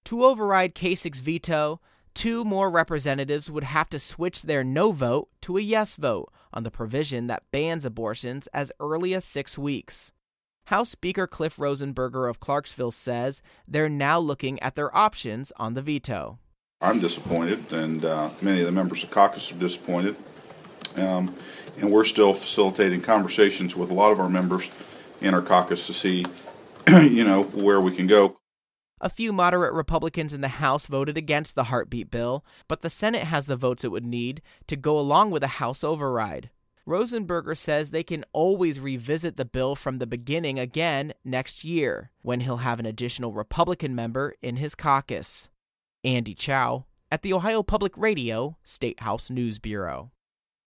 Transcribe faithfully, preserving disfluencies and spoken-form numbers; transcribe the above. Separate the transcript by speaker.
Speaker 1: To override Kasich's veto, two more representatives would have to switch their no vote to a yes vote on the provision that bans abortions as early as six weeks. House Speaker Cliff Rosenberger of Clarksville says they're now looking at their options on the veto.
Speaker 2: I'm disappointed, and uh, many of the members of caucus are disappointed. Um, and we're still facilitating conversations with a lot of our members in our caucus to see, you know, where we can go.
Speaker 1: A few moderate Republicans in the House voted against the heartbeat bill, but the Senate has the votes it would need to go along with a House override. Rosenberger says they can always revisit the bill from the beginning again next year, when he'll have an additional Republican member in his caucus. Andy Chow at the Ohio Public Radio State House News Bureau.